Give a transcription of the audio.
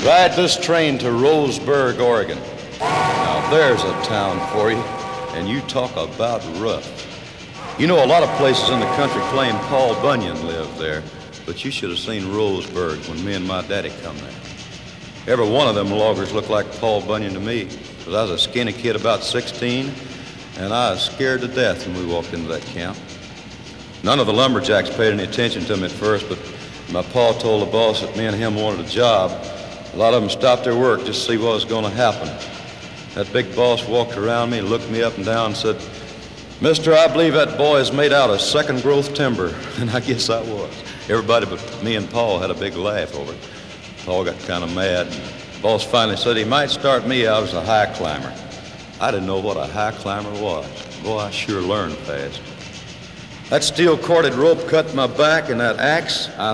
Ride this train to Roseburg, Oregon. Now there's a town for you, and you talk about rough. You know, a lot of places in the country claim Paul Bunyan lived there, but you should have seen Roseburg when me and my daddy come there. Every one of them loggers looked like Paul Bunyan to me, because I was a skinny kid about 16, and I was scared to death when we walked into that camp. None of the lumberjacks paid any attention to me at first, but my pa told the boss that me and him wanted a job. A lot of them stopped their work just to see what was going to happen. That big boss walked around me, looked me up and down, and said, "Mister, I believe that boy is made out of second-growth timber." And I guess I was. Everybody but me and Paul had a big laugh over it. Paul got kind of mad. The boss finally said he might start me out as a high climber. I didn't know what a high climber was. Boy, I sure learned fast. That steel-corded rope cut my back, and that axe, I